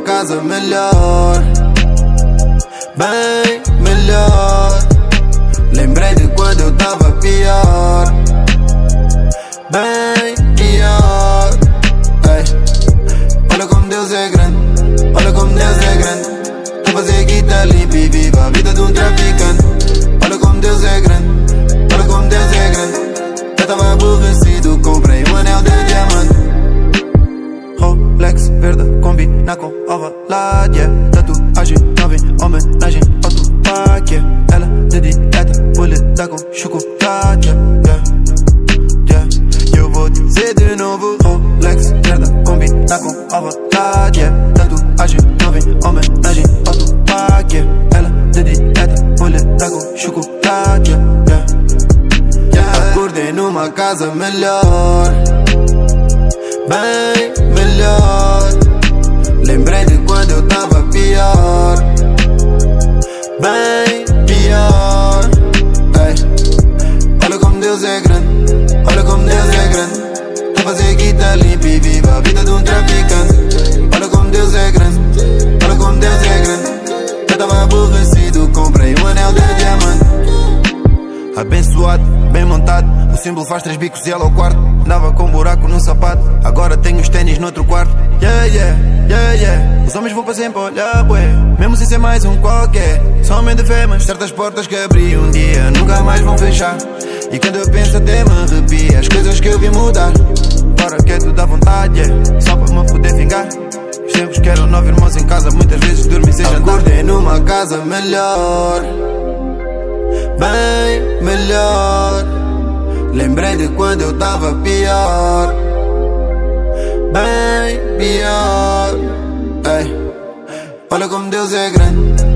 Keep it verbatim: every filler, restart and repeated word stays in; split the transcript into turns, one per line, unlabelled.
casa melhor, bem melhor. Lembrei de quando eu tava pior, bem pior. Ei. Olha como Deus é grande, olha como Deus é grande. Tô fazer guita limpa e viva a vida de um traficante. Olha como Deus é grande, olha como Deus é grande. Eu tava aborrecido, comprei um anel de diamante. Rolex verde combina com Ovalade, yeah. Tatuagem nova em homenagem ao Tupac, yeah. Ela de dieta, vou lhe dar com chocolate, yeah. Yeah. E eu vou dizer de novo, Rolex verde combina com Ovalade, yeah. Tatuagem nova em homenagem ao Tupac, yeah. Ela de dieta, vou lhe dar com chocolate, yeah. Yeah. Acordei numa casa melhor, bem melhor. Lembrei de quando eu tava pior, bem pior. Ei. Olha como Deus é grande, olha como Deus é grande. Tô fazer guita limpa e viva a vida de um traficante. Olha como Deus é grande, olha como Deus é grande. Eu tava aborrecido, comprei um anel de diamante. Abençoado, bem montado, o símbolo faz três bicos e ela ao quarto. Andava com um buraco no sapato, agora tenho os ténis no outro quarto. Yeah, yeah, yeah, yeah. Os homens vão para sempre olhar, bué, mesmo sem ser mais um qualquer. Sou homem de fé, mas certas portas que abri um dia nunca mais vão fechar. E quando eu penso até me arrepia, as coisas que eu vi mudar. Agora que é tudo à vontade, yeah, só para me poder vingar. Os tempos que eram nove irmãos em casa, muitas vezes dormi sem jantar. Acordei numa casa melhor, bem melhor. Lembrei de quando eu tava pior, bem pior. Ei. Olha como Deus é grande,